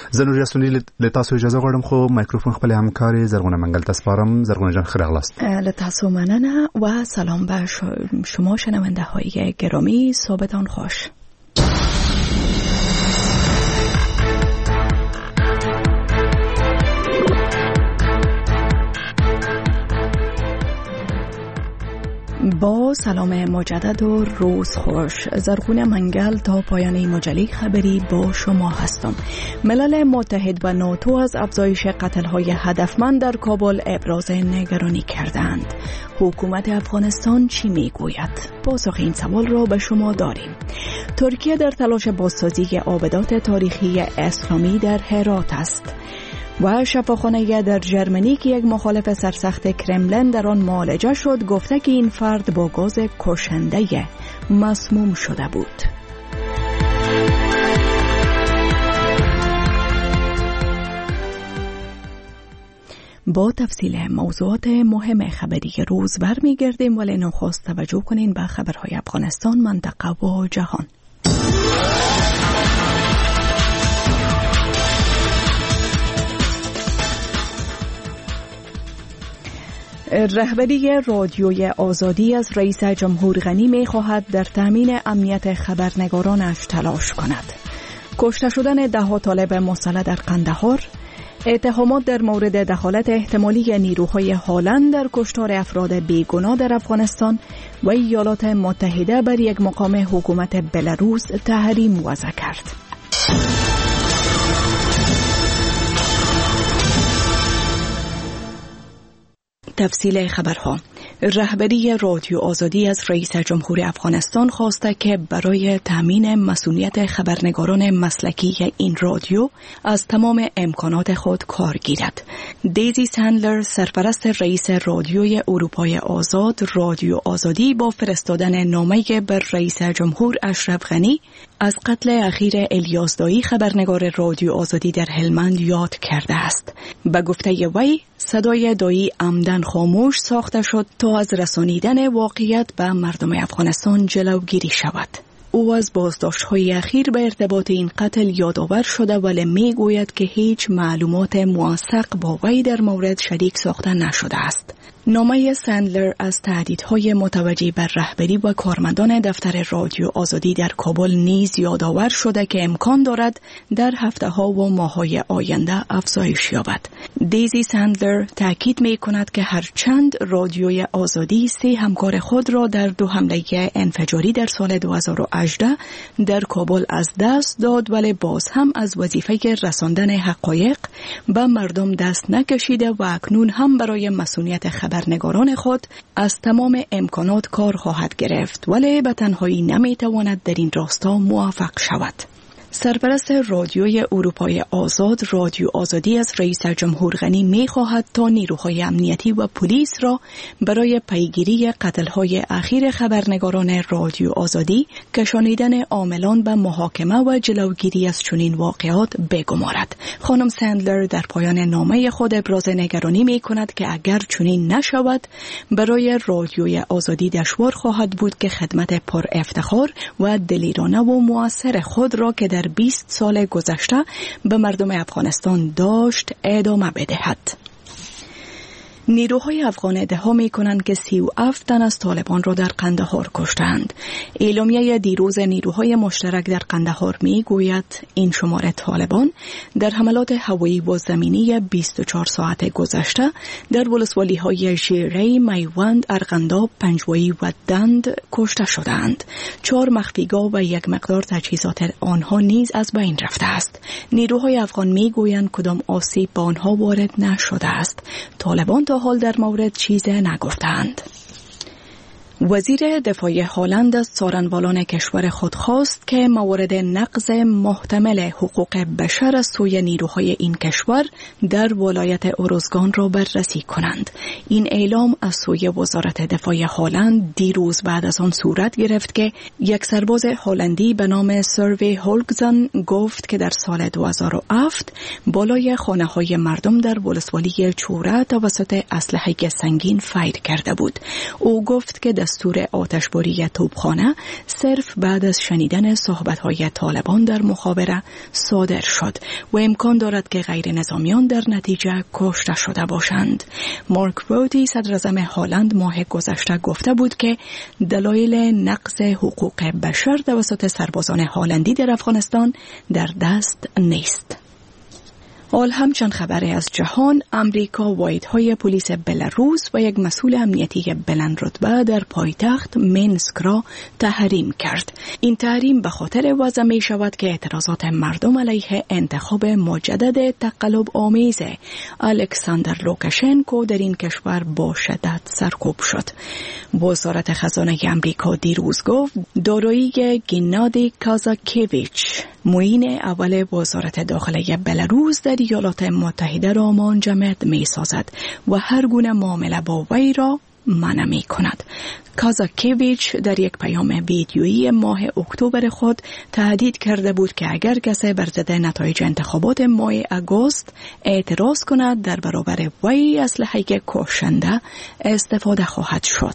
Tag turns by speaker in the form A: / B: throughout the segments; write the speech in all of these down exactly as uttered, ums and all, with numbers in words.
A: زه نور یاستونی له تاسو اجازه غواړم خو مایکروفون خپل همکاري زرغونه منګل ته سپارم. زرغونه جان خیر اغلاست.
B: له تاسو مننه و سلام به شما شنونده های گرامی. صبحتان خوش. با سلام مجدد و روز خوش. زرغونه منگل تا پایان مجله خبری با شما هستم. ملل متحد و ناتو از افزایش قتل‌های هدفمند در کابل ابراز نگرانی کردند. حکومت افغانستان چی میگوید؟ پاسخ این سوال را به شما داریم. ترکیه در تلاش بازسازی آبدات تاریخی اسلامی در هرات است. و شفاخانه در ژرمنی که یک مخالف سرسخت کرملن در آن معالجه شد گفته که این فرد با گاز کشنده مسموم شده بود. با تفصیل موضوعات مهم خبری روز برمیگردیم، ولی نخست توجه کنین به خبرهای افغانستان، منطقه و جهان. رهبری رادیوی آزادی از رئیس جمهور غنی می خواهد در تامین امنیت خبرنگارانش تلاش کند. کشته شدن ده ها طالب مسلح در قندهار، اتهامات در مورد دخالت احتمالی نیروهای هالند در کشتار افراد بیگناه در افغانستان و ایالات متحده بر یک مقام حکومت بلاروس تحریم وضع کرد. تفصیل خبرها. رهبری رادیو آزادی از رئیس جمهور افغانستان خواسته که برای تامین مسئولیت خبرنگاران مسلکی این رادیو از تمام امکانات خود کار گیرد. دیزی سندلر، سرپرست رئیس رادیوی اروپای آزاد رادیو آزادی، با فرستادن نامه بر رئیس جمهور اشرف غنی از قتل اخیر الیاس دایی خبرنگار رادیو آزادی در هلمند یاد کرده است. به گفته وی، صدای دایی عمدن خاموش ساخته شد تا از رسانیدن واقعیت به مردم افغانستان جلوگیری شود. او از بازداشت‌های اخیر به ارتباط این قتل یادآور شده، ولی میگوید که هیچ معلومات موثق با وی در مورد شریک ساخته نشده است. نامه سندلر از تهدیدهای متوجه بر رهبری و کارمندان دفتر رادیو آزادی در کابل نیز یادآور شده که امکان دارد در هفته‌ها و ماه‌های آینده افزایش یابد. دیزی سندلر تاکید می‌کند که هرچند رادیوی آزادی سه همکار خود را در دو حمله انفجاری در سال دو هزار و هجده در کابل از دست داد، ولی باز هم از وظیفه رساندن حقایق به مردم دست نکشیده و اکنون هم برای مسئولیت خبرنگاران خود از تمام امکانات کار خواهد گرفت، ولی به تنهایی نمیتواند در این راستا موفق شود. سرپرست رادیوی اروپای آزاد رادیو آزادی از رئیس جمهور غنی می خواهد تا نیروهای امنیتی و پلیس را برای پیگیری قتل‌های اخیر خبرنگاران رادیو آزادی، کشانیدن عاملان به محاکمه و جلوگیری از چنین واقعات بگمارد. خانم سندلر در پایان نامه خود ابراز نگرانی می کند که اگر چنین نشود برای رادیوی آزادی دشوار خواهد بود که خدمت پر افتخار و دلیرانه و مؤثر خود را که در بیست سال گذشته به مردم افغانستان داشت ادامه بدهد. نیروهای افغان ادعا می‌کنند که سی و هفت تن از طالبان را در قندهار کشتند. اعلامیه دیروز نیروهای مشترک در قندهار می‌گوید این شمار طالبان در حملات هوایی و زمینی بیست و چهار ساعت گذشته در ولسوالی‌های ژیره، میوند، ارغنداب، پنجوایی و دند کشته شدند. چهار مخفیگاه و یک مقدار تجهیزات آنها نیز از بین رفته است. نیروهای افغان می‌گویند کدام آسیب به آنها وارد نشده است. طالبان تا حال در مورد چیز نگفتند. وزیر دفاع هلند از څارنوالان کشور خود خواست که موارد نقض محتمل حقوق بشر از سوی نیروهای این کشور در ولایت اروزگان را بررسی کنند. این اعلام از سوی وزارت دفاع هلند دیروز بعد از آن صورت گرفت که یک سرباز هلندی به نام سروی هولگزن گفت که در سال دو هزار و هفت بالای خانه‌های مردم در ولسوالی چوره توسط اسلحه سنگین فایر کرده بود. او گفت که دستور آتشباری توپخانه صرف بعد از شنیدن صحبت‌های طالبان در مخابره صادر شد و امکان دارد که غیر نظامیان در نتیجه کشته شده باشند. مارک روتی صدراعظم هلند ماه گذشته گفته بود که دلایل نقض حقوق بشر توسط سربازان هلندی در افغانستان در دست نیست. حال همچند خبری از جهان، امریکا واحدهای پلیس بلاروس و یک مسئول امنیتی بلند رتبه در پایتخت مینسک را تحریم کرد. این تحریم به خاطر وضع می شود که اعتراضات مردم علیه انتخاب مجدد تقلب آمیز الکساندر لوکاشنکو در این کشور با شدت سرکوب شد. وزارت خزانه امریکا دیروز گفت دارایی گنادی کازاکیویچ معین اول وزارت داخله بلاروس در ایالات متحده را منجمد می سازد و هر گونه معامله با وی را منع می کند. کازاکیویچ در یک پیام ویدیویی ماه اکتبر خود تهدید کرده بود که اگر کسی بر ضد نتایج انتخابات ماه اگوست اعتراض کند در برابر وی اسلحه کشنده استفاده خواهد شد.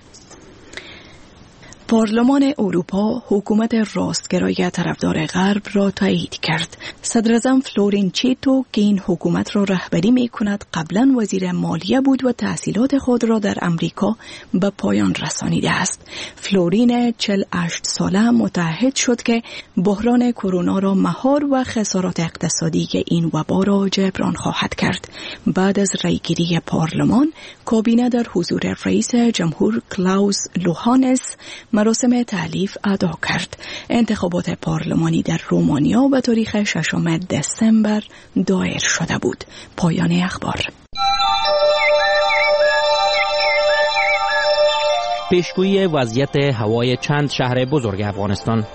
B: پارلمان اروپا حکومت راستگرای طرفدار غرب را تایید کرد. صدراعظم فلورین چیتو که این حکومت را رهبری می کند قبلا وزیر مالیه بود و تحصیلات خود را در امریکا به پایان رسانیده است. فلورین چهل و هشت ساله متعهد شد که بحران کرونا را مهار و خسارات اقتصادی این وبا را جبران خواهد کرد. بعد از رایگیری پارلمان، کابینه در حضور رئیس جمهور کلاوس لوهانس مراسم تألیف ادا کرد. انتخابات پارلمانی در رومانیا به تاریخ ششم دسامبر دایر شده بود. پایان اخبار.
C: پیشگویی وضعیت هوای چند شهر بزرگ افغانستان.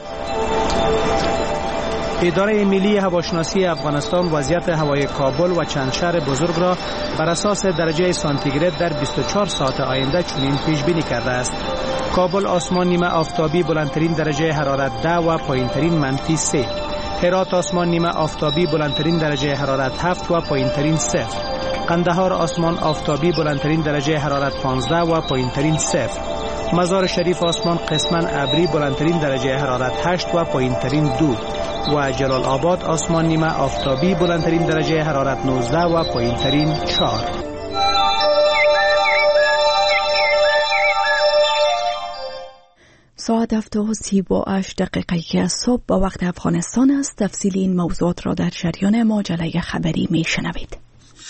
D: اداره ملی هواشناسی افغانستان وضعیت هوای کابل و چند شهر بزرگ را بر اساس درجه سانتیگراد در بیست و چهار ساعت آینده چنین پیش بینی کرده است. کابل آسمان نیمه آفتابی بلندترین درجه حرارت ده و پایینترین منفی سه. هرات آسمان نیمه آفتابی بلندترین درجه حرارت هفت و پایینترین صفر. قندهار آسمان آفتابی بلندترین درجه حرارت پانزده و پایینترین صفر. مزار شریف آسمان قسماً ابری بلندترین درجه حرارت هشت و پایینترین دو. و جلال آباد آسمان نیمه آفتابی بلندترین درجه حرارت نوزده و پایینترین چهار.
B: ساعت هفت و سی و هشت دقیقه صبح با وقت افغانستان است. تفصیل این موضوعات را در جریان مجله خبری می شنوید.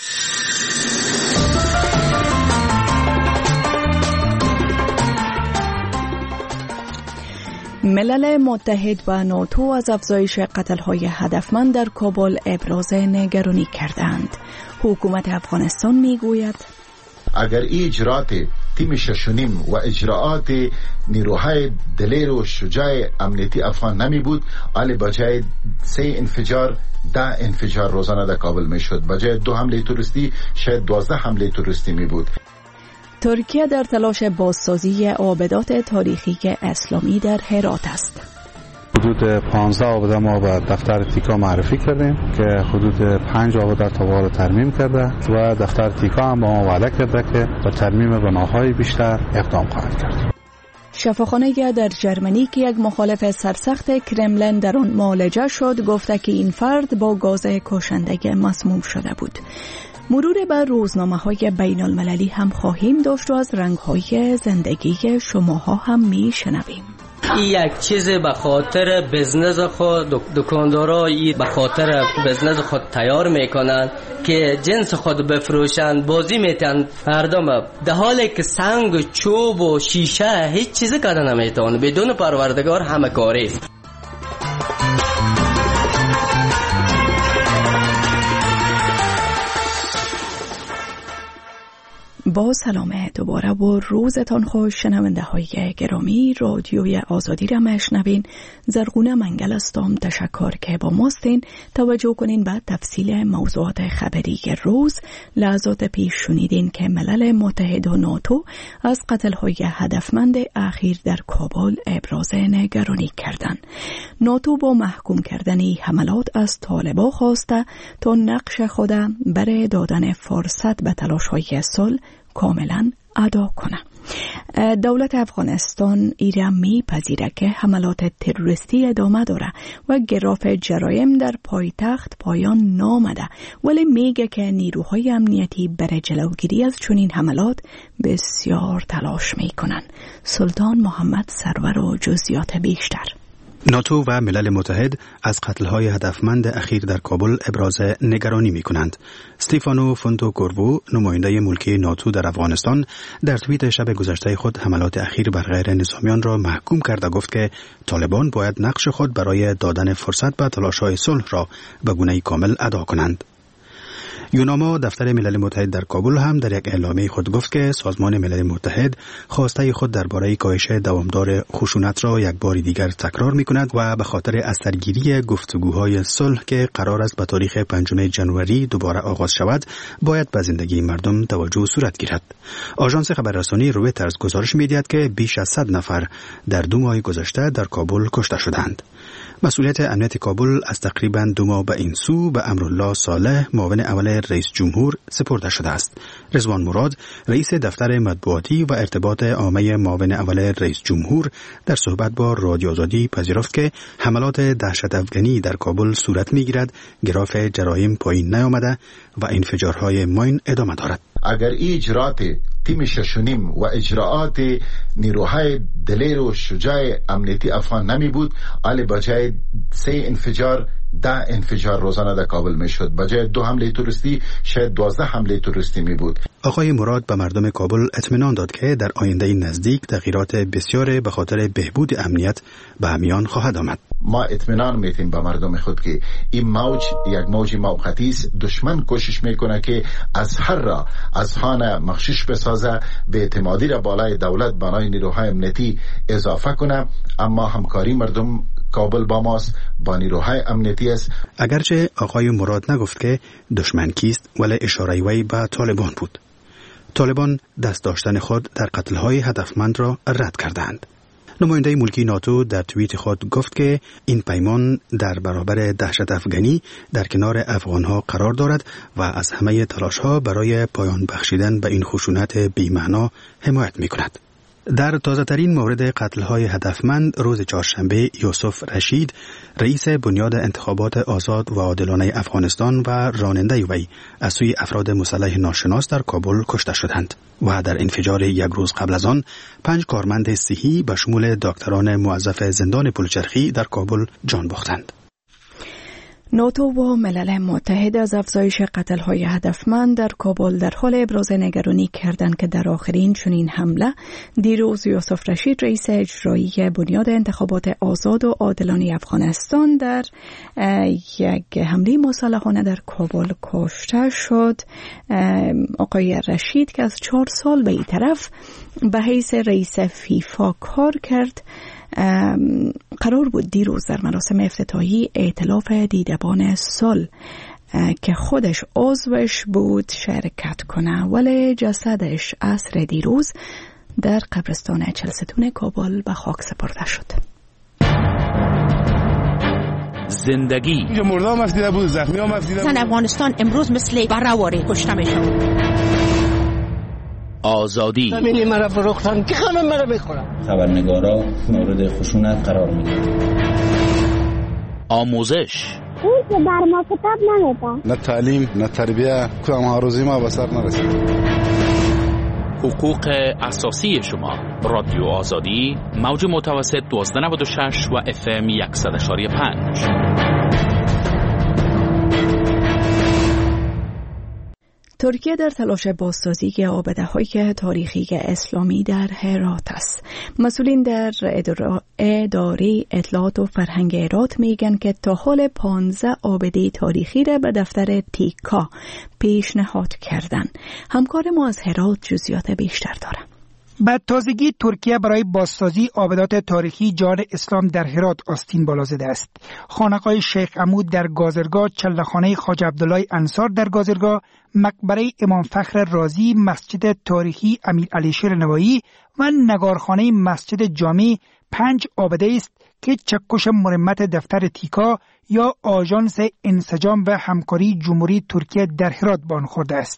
B: ملل متحد و ناتو از افزایش قتل‌های هدفمند در کابل ابراز نگرانی کردند. حکومت افغانستان میگوید
E: اگر این اجرات تیم ششونیم و اجراعات نیروهای دلیر و شجاع امنیتی افغان نمی بود، آلی بجای سه انفجار ده انفجار روزانه در کابل می شد. بجای دو حمله توریستی شاید دوازده حمله توریستی می بود.
B: ترکیه در تلاش بازسازی آبدات تاریخی اسلامی در هرات است.
F: حدود پانزده آبده ما به دفتر تیکا معرفی کردیم که حدود پنج آبده تا رو ترمیم کرده و دفتر تیکا هم با ما وعده کرده که به ترمیم بناهای بیشتر اقدام خواهد کرد.
B: شفاخانه در جرمنی که یک مخالف سرسخت کرملن در آن معالجه شد گفته که این فرد با گاز کشنده مسموم شده بود. مرور بر روزنامه‌های بین المللی هم خواهیم داشت و از رنگ‌های زندگی شماها هم می‌شنویم.
G: یک چیز به خاطر بزنس خود دکاندارا به خاطر بزنس خود تیار میکنن که جنس خود بفروشن، بازی میتن مردم، در حالی که سنگ، چوب و شیشه هیچ چیزی کردن نمیتونه. بدون پروردگار همه کاری.
B: با سلام دوباره و روزتان خوش شنونده های گرامی. رادیوی آزادی را مشنوین. زرغونه منگل استم. تشکر که با ماستین. توجه کنین به تفصیل موضوعات خبری روز. لحظات پیش شنیدین که ملل متحد و ناتو از قتل های هدفمند اخیر در کابل ابراز نگرانی کردند. ناتو با محکوم کردن حملات از طالبان خواسته تا نقش خود برای دادن فرصت به تلاش های صلح کاملا ادا کنه. دولت افغانستان ایران میپذیره که حملات تروریستی ادامه داره و گراف جرایم در پایتخت پایان نامده، ولی میگه که نیروهای امنیتی برای جلوگیری از چنین حملات بسیار تلاش میکنن. سلطان محمد سرور و جزئیات بیشتر.
A: ناتو و ملل متحد از قتل‌های هدفمند اخیر در کابل ابراز نگرانی می‌کنند. استیفانو فونتوکورو، نماینده ملکی ناتو در افغانستان، در توییت شب گذشته خود حملات اخیر بر غیر نظامیان را محکوم کرد و گفت که طالبان باید نقش خود برای دادن فرصت به تلاش‌های صلح را به گونه‌ای کامل ادا کنند. یوناما، دفتر ملل متحد در کابل، هم در یک اعلامیه خود گفت که سازمان ملل متحد خواسته خود درباره کاهش دوامدار خشونت را یک بار دیگر تکرار می‌کند و به خاطر اثرگیری گفتگوهای صلح که قرار است به تاریخ پنجم ژانویه دوباره آغاز شود، باید به زندگی مردم توجه صورت گیرد. آژانس خبررسانی رویترز گزارش می‌دهد که بیش از صد نفر در دو ماه گذشته در کابل کشته شدند. مسئولیت امنیت کابل از تقریباً دو ماه به این سو به امرالله صالح، معاون اول رئیس جمهور، سپرده شده است. رضوان مراد، رئیس دفتر مطبوعاتی و ارتباط عامه معاون اول رئیس جمهور، در صحبت با رادیو آزادی پذیرفت که حملات دهشت افغانی در کابل صورت می‌گیرد، گراف جرایم پایین نیامده و انفجارهای ماین ادامه دارد.
E: اگر این اجرات تیم ششونیم و اجراعات نیروهای دلیر و شجاع امنیتی افغان نمی بود، آلی بجای سه انفجار ده انفجار روزانه در کابل می شد. بجای دو حمله تروریستی شاید دوازده حمله تروریستی می بود.
A: آقای مراد به مردم کابل اطمینان داد که در آینده نزدیک تغییرات بسیار به خاطر بهبود امنیت به میان خواهد آمد.
E: ما اطمینان میتیم به مردم خود که این موج یک موج موقتی است. دشمن کوشش میکنه که از هر راه از خانه مخشوش بسازه، به اعتمادی را بالای دولت بنای نیروهای امنیتی اضافه کنه، اما همکاری مردم کابل با ماست، با نیروهای امنیتی است.
A: اگرچه آقای مراد نگفت که دشمن کیست، ولی اشاره وی به طالبان بود. طالبان دست داشتن خود در قتل‌های هدفمند را رد کردند. نماینده ملکی ناتو در توییت خود گفت که این پیمان در برابر دهشت افغانی در کنار افغانها قرار دارد و از همه تلاش‌ها برای پایان بخشیدن به این خشونت بی‌معنا حمایت می‌کند. در تازه‌ترین مورد قتل‌های هدفمند روز چهارشنبه، یوسف رشید، رئیس بنیاد انتخابات آزاد و عادلانه افغانستان و راننده وی، از سوی افراد مسلح ناشناس در کابل کشته شدند و در انفجار یک روز قبل از آن پنج کارمند صحی به شمول دکتران موظف زندان پلچرخی در کابل جان باختند.
B: ناتو و ملل متحد از افزایش قتل‌های هدفمند در کابل در حال ابراز نگرانی کردند که در آخرین چنین حمله دیروز یوسف رشید، رئیس اجرایی بنیاد انتخابات آزاد و عادلانه افغانستان، در یک حمله مسلحانه در کابل کشته شد. آقای رشید که از چهار سال به این طرف به حیث رئیس فیفا کار کرد، قرار بود دیروز در مراسم افتتاحی ائتلاف دیدبان صلح که خودش عضوش بود شرکت کنه، ولی جسدش عصر دیروز در قبرستان چهلستون کابل به خاک سپرده شد.
H: زندگی
I: اینجا مرده هم افدیده بود، زخمی هم افدیده بود.
J: زن افغانستان امروز مثل برهواری کشته میشن.
H: آزادی
K: زمینی مرا فروختن که خانم مرا بخورم.
L: خبرنگارا مورد خشونت قرار میدن.
H: آموزش
M: اون که بر ما کتاب نمیده.
F: نه تعلیم نه تربیه، کام هاروزی ما به سر نرسید.
H: حقوق اساسی شما. رادیو آزادی، موج متوسط دوازده نود و شش و اف ام صد و پنج.
B: ترکیه در تلاش بازسازی آبده‌های تاریخی اسلامی در هرات است. مسئولین در اداره اطلاعات و فرهنگ هرات میگن که تا حال پانزده آبده تاریخی را به دفتر تیکا پیشنهاد کردن. همکار ما از هرات جزئیات بیشتر داره.
N: به تازگی ترکیه برای بازسازی آبدات تاریخی جان اسلام در هرات آستین بالا زده است. خانقاه شیخ عمود در گازرگاه، چلخانه خواجه عبدالله انصار در گازرگاه، مقبره امام فخر رازی، مسجد تاریخی امیر علی شیر نوایی و نگارخانه مسجد جامع پنج آبده است که چکش مرمت دفتر تیکا یا آژانس انسجام و همکاری جمهوری ترکیه در هرات بان خورده است.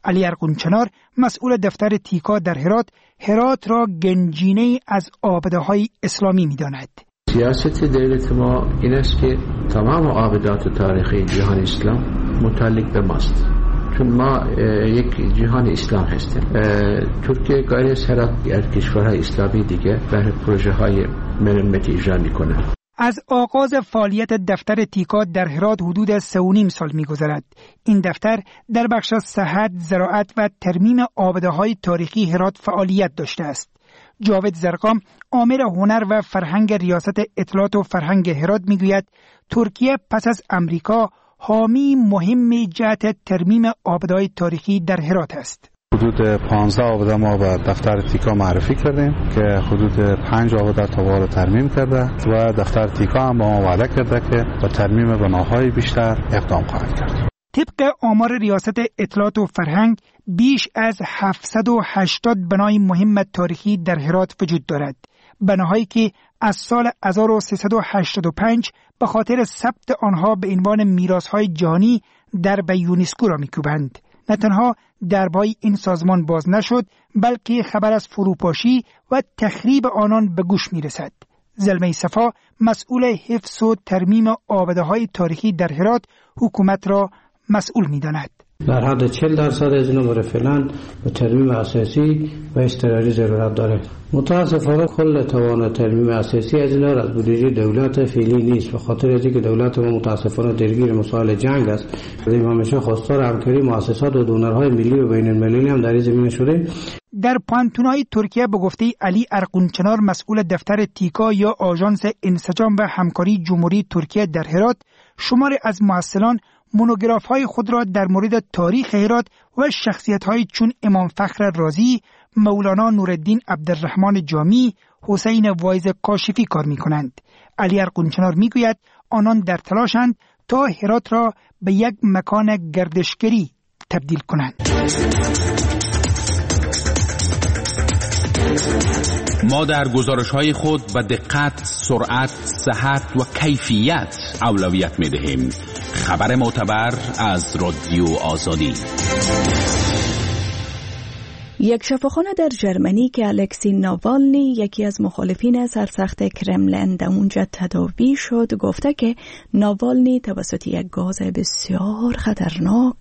N: علی ارغونچنار مسئول دفتر تیکا در هرات، هرات را گنجینه از آبده‌های اسلامی می‌داند.
O: سیاست دولت ما این است که تمام آبدات تاریخی جهان اسلام متعلق به ماست، چون ما یک جهان اسلام هستیم. ترکیه غیر از هرات یا کشورهای اسلامی دیگه برای پروژه های مرمت اجرا میکنه.
N: از آغاز فعالیت دفتر تیکا در هرات حدود سه و نیم سال می‌گذرد. این دفتر در بخش صحت، زراعت و ترمیم آبده‌های تاریخی هرات فعالیت داشته است. جاوید زرقام، آمر هنر و فرهنگ ریاست اطلاعات و فرهنگ هرات میگوید ترکیه پس از امریکا حامی مهم جهت ترمیم آبده‌های تاریخی در هرات است.
F: حدود پانزده آبده ما به دفتر تیکا معرفی کردیم که حدود پنج آبده تا رو ترمیم کرده و دفتر تیکا هم با ما وعده کرده که با ترمیم بناهای بیشتر اقدام خواهد کرد.
N: طبق آمار ریاست اطلاعات و فرهنگ بیش از هفتصد و هشتاد بنای مهم تاریخی در هرات وجود دارد. بناهایی که از سال هزار و سیصد و هشتاد و پنج به خاطر ثبت آنها به عنوان میراث‌های جهانی درب یونسکو را می‌کوبند. نه تنها دربای این سازمان باز نشد، بلکه خبر از فروپاشی و تخریب آنان به گوش می‌رسد. زلمه صفا، مسئول حفظ و ترمیم آبده‌های تاریخی در هرات، حکومت را مسئول می‌داند.
P: در حد چهل درصد از اینا برای فعلا به ترمیم اساسی و اضطراری ضرورت داره. متاسفانه کل توان ترمیم اساسی از اینا از بودجه دولت فعلی نیست، به خاطر از اینکه دولت ما متاسفانه درگیر مسائل جنگ است. ما همیشه خواستار همکاری مؤسسات و دونرهای ملی و بین المللی هم در این زمینه شده.
N: در پانتونای ترکیه به گفته علی ارغونچنار، مسئول دفتر تیکا یا آژانس انسجام و همکاری جمهوری ترکیه در هرات، شمار از محصلان مونوگراف های خود را در مورد تاریخ هرات و شخصیت های چون امام فخر رازی، مولانا نورالدین عبدالرحمن جامی، حسین وایز کاشفی کار می کنند. علی ارغونچنار می گوید آنان در تلاشند تا هرات را به یک مکان گردشگری تبدیل کنند.
H: ما در گزارش‌های خود به دقت، سرعت، صحت و کیفیت اولویت می‌دهیم. خبر معتبر از رادیو آزادی.
B: یک شفاخانه در جرمنی که الکسی ناوالنی، یکی از مخالفین سرسخت کرملین، در اونجا تداوی شد، گفته که ناوالنی توسط یک گاز بسیار خطرناک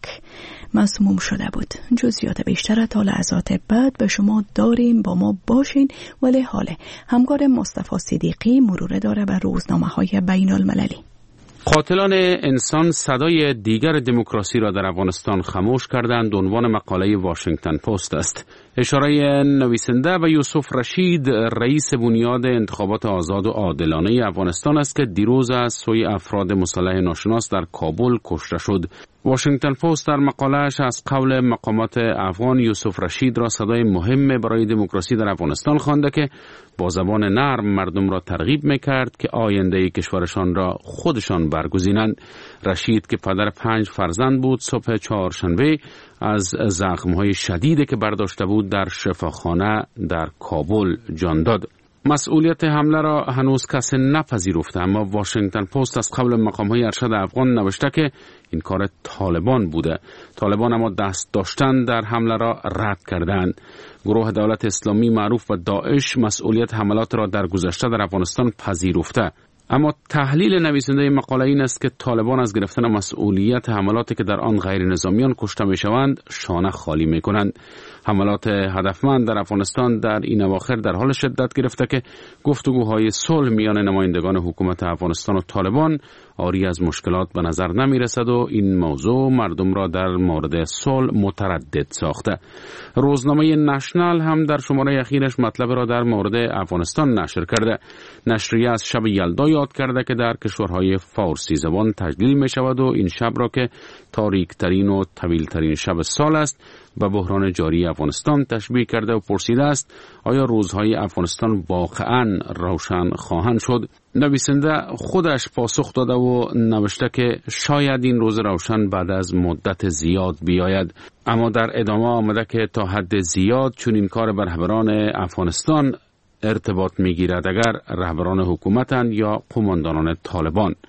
B: مسموم شده بود. جزئیات بیشتر تا لحظات بعد به شما داریم، با ما باشین. ولی حاله همکار مصطفی صدیقی مرور داره بر روزنامه‌های بین المللی.
Q: قاتلان انسان صدای دیگر دموکراسی را در افغانستان خاموش کردند. عنوان مقاله واشنگتن پست است. اشاره نویسنده به یوسف رشید، رئیس بنیاد انتخابات آزاد و عادلانه افغانستان است که دیروز از سوی افراد مسلح ناشناس در کابل کشته شد. واشنگتن پست در مقاله‌اش از قول مقامات افغان یوسف رشید را صدای مهم برای دموکراسی در افغانستان خوانده که با زبان نرم مردم را ترغیب می‌کرد که آینده کشورشان را خودشان برگزینند. رشید که پدر پنج فرزند بود، صبح چهارشنبه از زخم‌های شدیدی که برداشته بود در شفاخانه در کابل جان داد. مسئولیت حمله را هنوز کسی نپذیرفته، اما واشنگتن پست از قبل مقام‌های ارشد افغان نوشته که این کار طالبان بوده. طالبان اما دست داشتن در حمله را رد کردند. گروه دولت اسلامی معروف به داعش مسئولیت حملات را در گذشته در افغانستان پذیرفته. اما تحلیل نویسنده مقاله این است که طالبان از گرفتن مسئولیت حملاتی که در آن غیر نظامیان کشته می شوند شانه خالی می کنند. حملات هدفمند در افغانستان در این اواخر در حال شدت گرفته که گفتگوهای صلح میان نمایندگان حکومت افغانستان و طالبان آری از مشکلات به نظر نمی رسد و این موضوع مردم را در مورد صلح متردد ساخته. روزنامه نشنال هم در شماره اخیرش مطلب را در مورد افغانستان نشر کرده. نشریه از شب یلدا یاد کرده که در کشورهای فارسی زبان تجلیل می شود و این شب را که تاریک ترین و طویل ترین شب سال است به بحران جاری افغانستان تشبیه کرده و پرسیده است آیا روزهای افغانستان واقعاً روشن خواهند شد؟ نویسنده خودش پاسخ داده و نوشته که شاید این روز روشن بعد از مدت زیاد بیاید، اما در ادامه آمده که تا حد زیاد چون این کار بر رهبران افغانستان ارتباط میگیرد، اگر رهبران حکومتند یا قماندانان طالبان.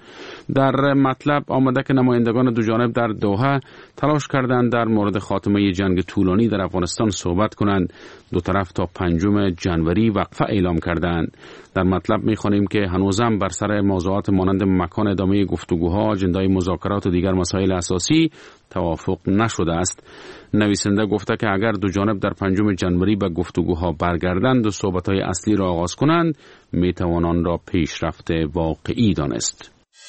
Q: در مطلب آمده که نمایندگان دو جانب در دوحه تلاش کردند در مورد خاتمه جنگ طولانی در افغانستان صحبت کنند. دو طرف تا پنجم جنوری وقفه اعلام کردند. در مطلب می‌خوانیم که هنوزم بر سر موضوعات مانند مکان ادامه گفتگوها، اجندای مذاکرات و دیگر مسائل اساسی توافق نشده است. نویسنده گفته که اگر دو جانب در پنجم جنوری به گفتگوها برگردند و صحبت‌های اصلی را آغاز کنند، می‌توان آن را پیشرفت واقعی دانست.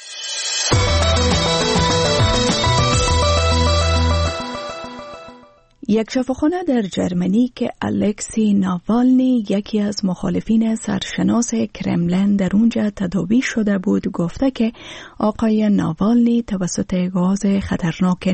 B: یک شفاخانه در جرمنی که الکسی ناوالنی یکی از مخالفین سرشناس کرملین در اونجا تداوی شده بود گفته که آقای ناوالنی توسط گاز خطرناک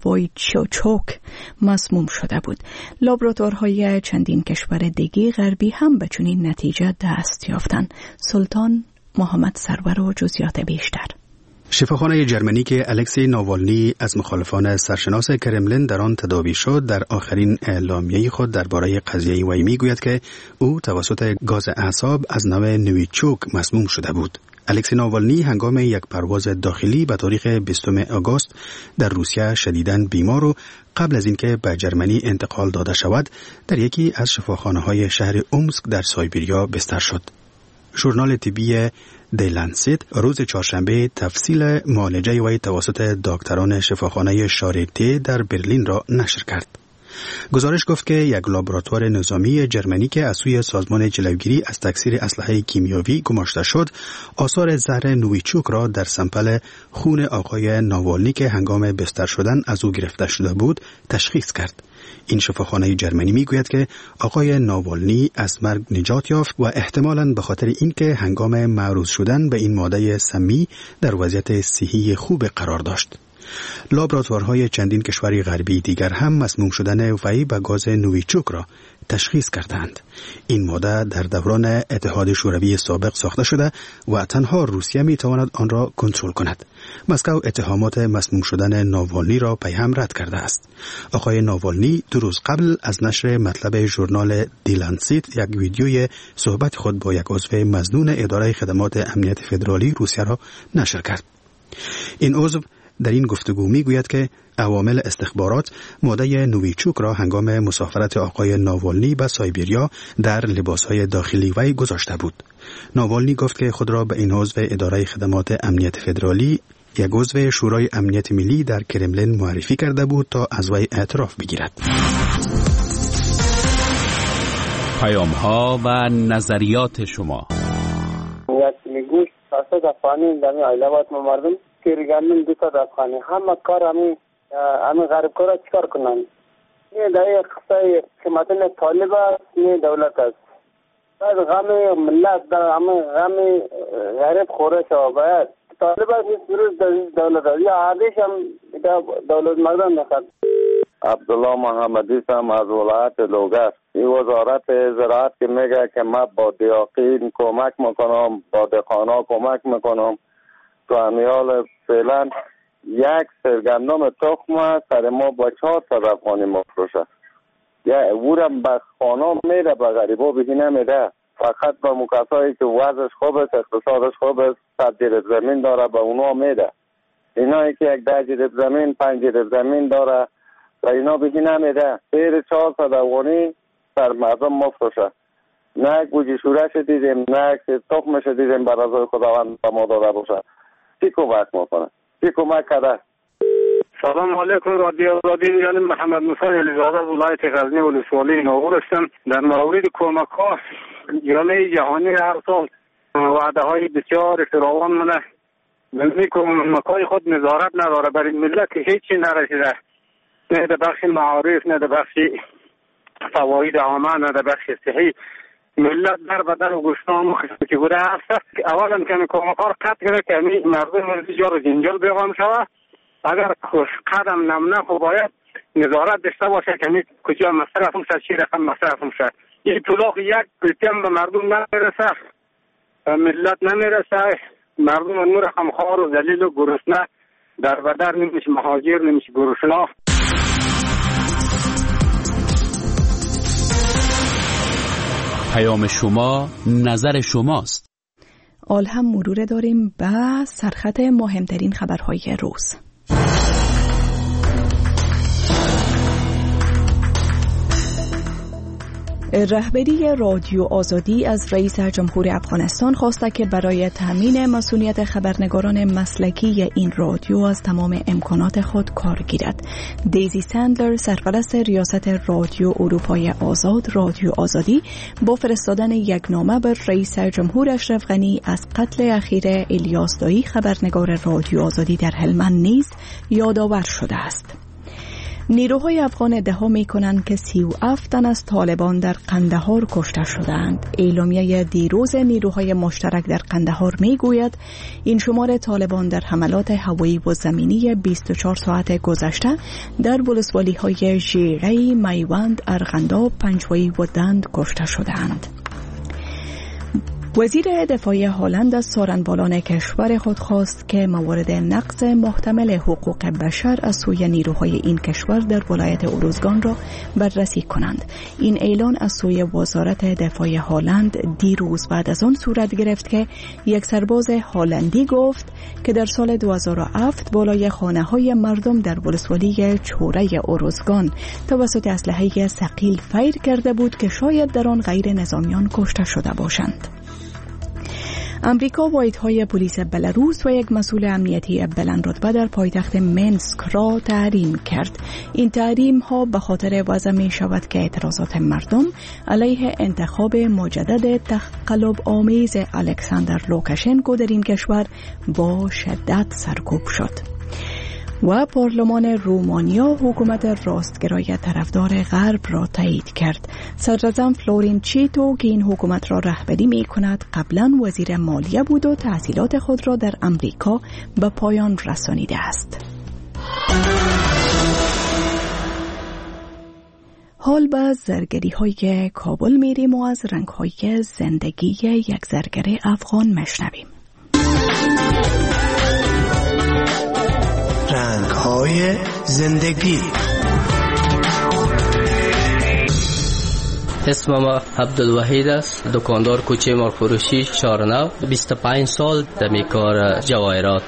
B: نوویچوک مسموم شده بود. لابراتوارهای چندین کشور دیگه غربی هم به چنین نتیجه دست یافتند. سلطان محمد سرور و جزئیات بیشتر.
A: شفاخانه جرمنی که الکسی ناوالنی از مخالفان سرشناس کرملین در آن تداوی شد در آخرین اعلامیه خود درباره قضیه وی میگوید که او توسط گاز اعصاب از نوع نویچوک مسموم شده بود. الکسی ناوالنی هنگام یک پرواز داخلی به تاریخ بیستم آگوست در روسیه شدیداً بیمار و قبل از اینکه به جرمنی انتقال داده شود در یکی از شفاخانه‌های شهر اومسک در سایبریا بستر شد. ژورنال طبی دی لنسیت روز چهارشنبه تفصیل معالجه وی توسط دکتران شفاخانه شارته در برلین را نشر کرد. گزارش گفت که یک لابراتوار نظامی جرمنی که از سوی سازمان جلوگیری از تکثیر اسلحه کیمیاوی گماشته شد، آثار زهر نویچوک را در سمپل خون آقای ناوالنی که هنگام بستر شدن از او گرفته شده بود تشخیص کرد. این شفاخانه جرمنی میگوید که آقای ناوالنی از مرگ نجات یافت و احتمالاً به خاطر اینکه هنگام معروض شدن به این ماده سمی در وضعیت صحی خوب قرار داشت. لابراتوارهای چندین کشور غربی دیگر هم مسموم شدن وی به گاز نویچوک را تشخیص کردند. این ماده در دوران اتحاد شوروی سابق ساخته شده و تنها روسیه می تواند آن را کنترل کند. مسکو اتهامات مسموم شدن ناوالنی را پیهم رد کرده است. آقای ناوالنی دو روز قبل از نشر مطلب ژورنال دی لنسیت یک ویدیوی صحبت خود با یک عضو مظنون اداره خدمات امنیت فدرالی روسیه را نشر کرد. این عضو در این گفتگو میگوید که عوامل استخبارات ماده نویچوک را هنگام مسافرت آقای ناوالنی به سایبریا در لباسهای داخلی وی گذاشته بود. ناوالنی گفت که خود را به این عضو اداره خدمات امنیت فدرالی، یک عضو شورای امنیت ملی در کرملین معرفی کرده بود تا از وی اعتراف بگیرد.
H: پیام‌ها و نظریات شما.
R: میگوش اساس افغانی در علاوات مردم که ریگانن دو تا افغانی همه کار همین همین غرب کارا چیکار کنن؟ نه دای قصه خدمتن طالب است، نه دولت است. بعد غم ملت در همه غم غریب خوره شو باید طالب است نیست دولت است یا عادش هم دولت مردم نخواد.
S: عبدالله محمدی هم از ولایت لوگر. این وزارت زراعت که میگه که من با دیاقین کمک میکنم، با دهقانا کمک میکنم، تو همیال فعلا یک سرگندم تخم سر ما با چهار تا افغانی مفروشه. یا اورم به خانه میده، به غریبا بهی نمیده، فقط به مکسایی که وضعش خوب است، اقتصادش خوب است، صد جریب زمین داره به اونا میده. اینایی که یک ده جریب زمین، پنج جریب زمین داره و اینا بهی نمیده. غیر چهار تا افغانی سر مردم مفروشه. نه گوجی شورش دیدیم، نه تخمش دیدیم بر رضای خداوند به ما داده باشه. چی کمک میکنه؟ چی کمک کرده؟
T: سلام علیکم. رادیو رادیو یعنی محمد موسی علیزاده از ولایت غزنی ولسوالی نوور هستم. در مورد کمک ها جامعه جهانی هر سال وعده های بسیار فراوان مونه. ملی کمک های خود نظارت نداره برای ملت که هیچی نرسیده، نه در بخش معارف، نه در بخش فواید عامه، نه در بخش صحی. ملت در بدن و گوشتان خسته که بوده هست. اولا که کمکار قطع کرده که مردم ورزی جار و جنجال بیغام شود. اگر قدم نمونه خب باید نظارت داشته باشه که کجا مصرف هم شد، چی رقم مصرف هم شد. این طلاق یک پلتیم به مردم نمیرسه، ملت نمیرسه، مردم نور خمخوار و ذلیل و گرسنه در بدر نمیشه، مهاجر نمیشه، گرسنه.
H: پیام شما نظر شماست.
B: آل هم مرور داریم به سرخط مهمترین خبرهای روز. رهبری رادیو آزادی از رئیس جمهور افغانستان خواسته که برای تامین مسئولیت خبرنگاران مسلکی این رادیو از تمام امکانات خود کار گیرد. دیزی سندلر، سرپرست ریاست رادیو اروپای آزاد رادیو آزادی، با فرستادن یک نامه به رئیس جمهور اشرف غنی از قتل اخیر الیاس دایی خبرنگار رادیو آزادی در هلمند نیز یادآور شده است. نیروهای افغان ادعا می‌کنند که سی و هفت تن از طالبان در قندهار کشته شدند. اعلامیه دیروز نیروهای مشترک در قندهار می‌گوید این شمار طالبان در حملات هوایی و زمینی بیست و چهار ساعت گذشته در ولسوالی‌های ژیره، میوند، ارغنداب، پنجوایی و دند کشته شدند. وزیر دفاع هلند از سارنبالان کشور خود خواست که موارد نقض محتمل حقوق بشر از سوی نیروهای این کشور در ولایت اروزگان را بررسی کنند. این اعلان از سوی وزارت دفاع هلند دیروز بعد از آن صورت گرفت که یک سرباز هلندی گفت که در سال دو هزار و هفت بالای خانه‌های مردم در ولسوالی چوره اروزگان توسط اسلحه ثقیل فیر کرده بود که شاید در آن غیر نظامیان کشته شده باشند. امریکا واحدهای پلیس بلاروس و یک مسئول امنیتی بلند رتبه در پایتخت منسک را تحریم کرد. این تحریم ها به خاطر وضع می شود که اعتراضات مردم علیه انتخاب مجدد تقلب آمیز الکساندر لوکاشنکو در این کشور با شدت سرکوب شد. و پارلمان رومانیا حکومت راستگرای طرفدار غرب را تایید کرد. صدراعظم فلورین چیتو که این حکومت را رهبری می کند قبلا وزیر مالیه بود و تحصیلات خود را در امریکا به پایان رسانیده است. حال به زرگری های کابل میریم و از رنگ های زندگی یک زرگر افغان مشنویم.
U: رنگ‌های زندگی.
G: اسمم عبدالوحید است، دکاندار کوچه مارفروشی شارنو. بیست و پنج سال در کار جواهرات.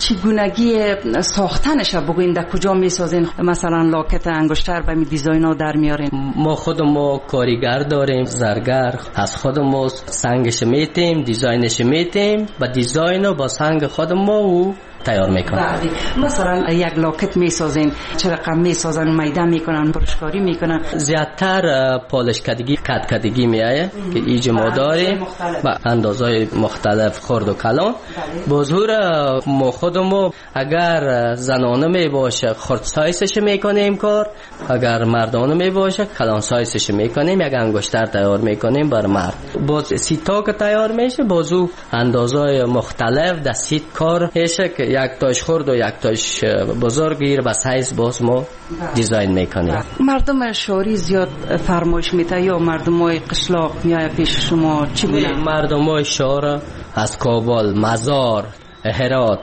V: چگونگی ساختنش بگوین در کجا میسازین؟ مثلا لاکت انگشتر به می دیزاینا در میارین؟
G: ما خودمو کارگر داریم، زرگر. از خودمو سنگش میتیم، دیزاینش میتیم، با دیزاینو با سنگ خودمو تیار میکنن.
V: مثلا یک لاکت میسازین، چه رقم میسازن؟ میده میکنن، برشکاری میکنن؟
G: زیادتر پالش کدگی، کد کدگی میایه که ایج ما داریم با اندازهای مختلف، خرد و کلان. بزرگ ما خودمو اگر زنانه می باشه خرد سایزش میکنیم کار، اگر مردانه می باشه کلان سایزش میکنیم. یک انگشتر تیار میکنیم بر مرد. باز سیتا که تیار میشه بازو اندازهای مختلف در سیت کار هشه که یک تاش خرد و یک تاش بزرگ گیر با سایز باز ما دیزاین میکنیم.
V: مردم شهری زیاد فرمایش میته یا مردم قشلاق میای پیش شما؟ چی بودن؟
G: مردم شهر از کابل، مزار، هرات،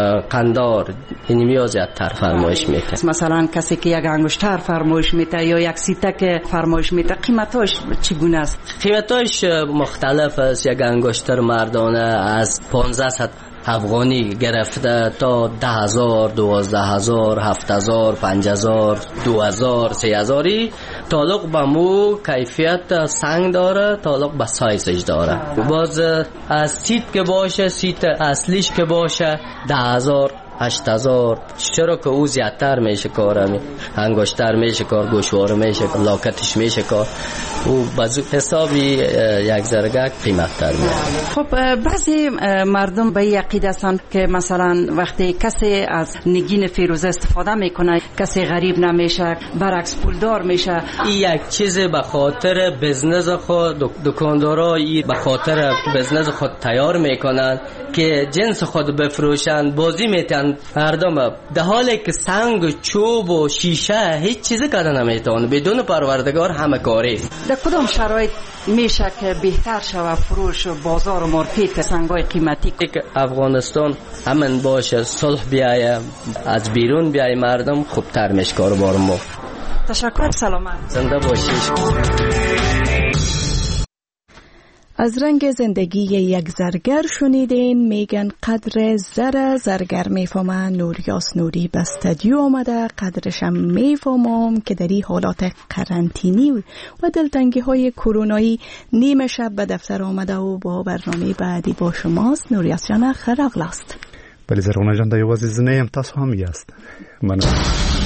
G: قندار این میاد زیادتر فرمایش میته.
V: مثلا کسی که یک انگشتر فرمایش میته یا یک سیتک فرمایش میته قیمتاش چگونه است؟
G: قیمتاش مختلف است. یک انگشتر مردانه از پانزده افغانی گرفته تا ده هزار، دوازده هزار، هفت هزار، پنج هزار، دو هزار، سه هزاری. تعلق به مو کیفیت سنگ داره، تعلق به سایزش داره. باز از سیت که باشه، سیت اصلیش که باشه ده هزار، هشت هزار. چرا که او زیادتر میشه کارمی، انگشتر میشه کار، گوشواره میشه کار، لاکتش میشه کار. او بازو حسابی یک زرگک قیمت تر میشه.
V: خب بعضی مردم به عقیده هستند که مثلا وقتی کسی از نگین فیروزه استفاده میکنه کسی غریب نمیشه، برعکس پولدار میشه.
G: این یک چیز به خاطر بزنس خود دکاندارا به خاطر بزنس خود تیار میکنن که جنس خود بفروشن، بازی میتن مردم. در حالی که سنگ و چوب و شیشه هیچ چیزی کده نمیتونه، بدون پروردگار همه کاری.
V: در کدام شرایط میشه که بهتر شود فروش و بازار و مارکت سنگای قیمتی؟
G: که افغانستان امن باشه، صلح بیایه، از بیرون بیایه مردم، خوبتر میشه کاروبار ما.
V: تشکر، سلامت.
G: زنده باشید.
B: از رنگ زندگی یک زرگر شنیدین. میگن قدر زر زرگر میفهمه. نوریاس نوری به استودیو آمده. قدرشم میفهمم که در این حالات قرنطینی و دلتنگی های کرونایی نیمه شب به دفتر آمده و با برنامه بعدی با شماست. نوریاس جان خیر اغلاست.
C: بله زرغونه جان دا یوازی زنه هم تاسو هم یاست. من